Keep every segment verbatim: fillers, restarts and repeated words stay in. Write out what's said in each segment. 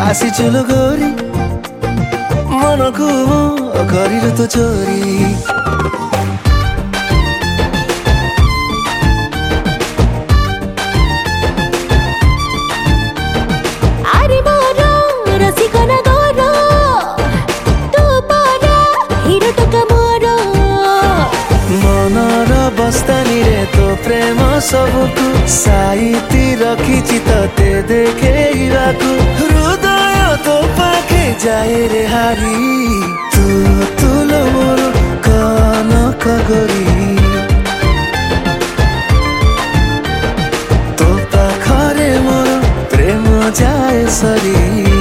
ଆସିଚୁଲ ଗୋରି ମନକୁ କରିଲୁ ତ ଚୋରି। ଆରେ ମୋର ରସିକ ନଗର ତୁ ପରା ହିରୋ ଟୋକା ମୋର। ମନର ବସ୍ତାନୀରେ ତୋ ପ୍ରେମ ସବୁକୁ ସାଇତି ରଖିଛି ତତେ ଦେଖେଇବାକୁ। ହୃଦୟ ତୋ ପାଖେ ଯାଏ ରେ ହାରି ତୁ ତୁଲ ମୋର କନକ ଗୋରି। ତୋ ପାଖରେ ମୋର ପ୍ରେମ ଯାଏ ସରି।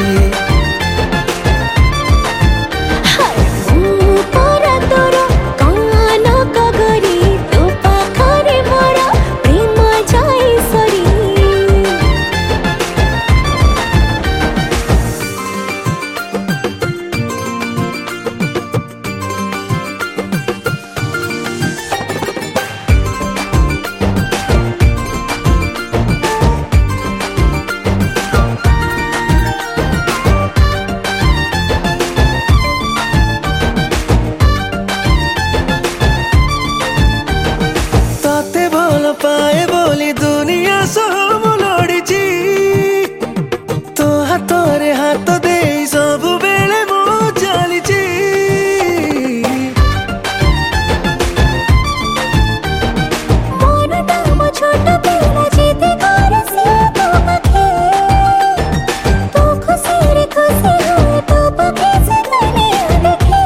पाए बोली दुनिया सब लड़ीची तो हाथरे हाथ दे सब बेले मो चलीची। छोट पिला जीते कर से तो पखे तो खुशी रे खुशी होए तो पखे से तने देखे।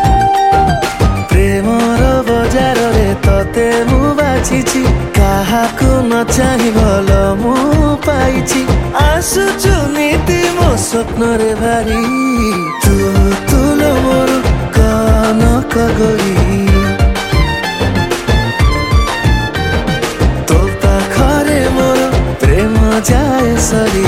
प्रेमर बजार रे तते मु बाछिछि काहाकु न चाहि भल मु पाइछि। आसुचु नीति मो स्वप्न रे भारी तू तुल मोर कनक गोरी। तो पाखरे मोर प्रेम जाए सरी।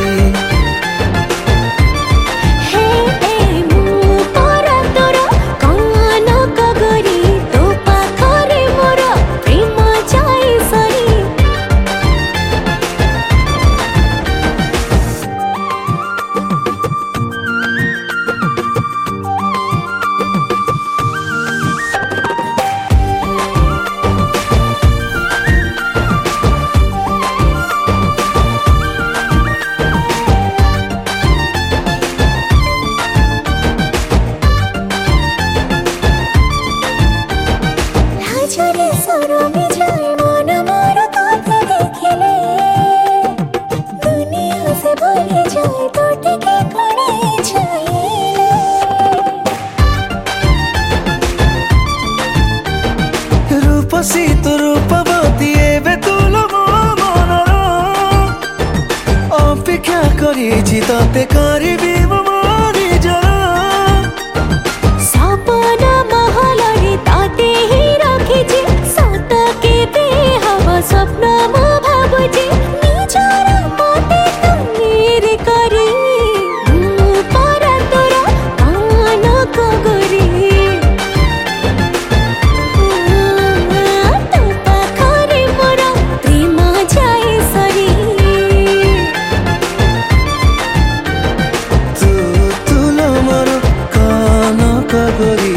रूपसी तो रूपवती एबे तुल मो मनर अपेक्षा करिछि तते करिबी मो निजर। सपन महलरे तते ही रखिछि सत केबे हब स्वप्न मो भाबुछि। निजर मते तुमीरे करी मु परा तोर कनक गोरी। गोरी